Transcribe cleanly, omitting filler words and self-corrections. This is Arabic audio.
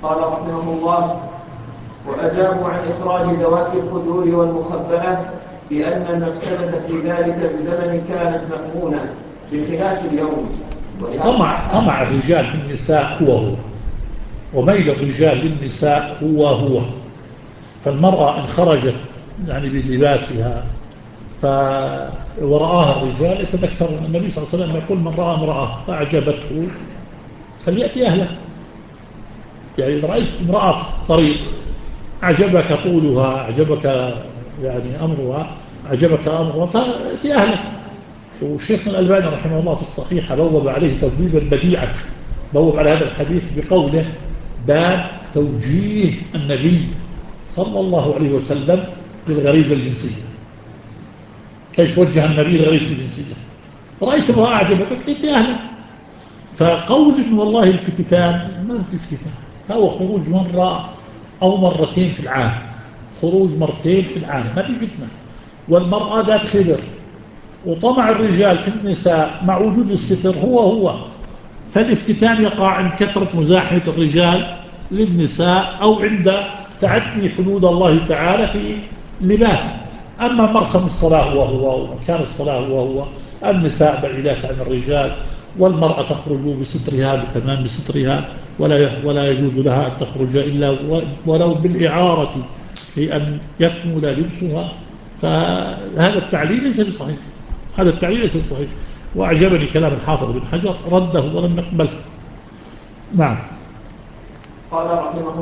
قال رحمه الله: وأجابوا عن إخراج ذوات الخدور والمخبأة بأن المفسدة في ذلك الزمن كانت مأمونة بخلاف اليوم. طمع الرجال بالنساء هو وميل الرجال للنساء هو. فالمرأة إن خرجت يعني بلباسها ورآها الرجال يتذكرون النبي صلى الله عليه وسلم يقول: من رأى امرأة فأعجبته فليأتي أهله. يعني إذا رأيت امرأة في الطريق أعجبك طولها، أعجبك يعني أمرها، فأتي أهلك. والشيخ الألباني رحمه الله في الصحيح بوب عليه تبويبا بديعا، بوب على هذا الحديث بقوله: باب توجيه النبي صلى الله عليه وسلم للغريزة الجنسية. كيف وجه النبي للغريزة الجنسية؟ رأيت امرأة أعجبتك ائتي أهلك. فقول إن والله الفتتان ما في افتتان، هو خروج مرة أو مرتين في العام، خروج مرتين في العام ما في فتنة. والمرأة ذات خبر، وطمع الرجال في النساء مع وجود الستر هو. فالافتتان يقع عند كثرة مزاحمة الرجال للنساء أو عند تعدي حدود الله تعالى في لباس. أما مرسم الصلاة هو ومكان الصلاة هو. النساء بعيدات عن الرجال، والمرأة تخرج بسترها بتمام سترها، ولا يجوز لها أن تخرج إلا ولو بالإعارة في أن يكمل لبسها. فهذا التعليل ليس بصحيح، هذا التعليل ليس بصحيح. وأعجبني كلام الحافظ بن حجر رده ولم نقبله. نعم. قال رحمه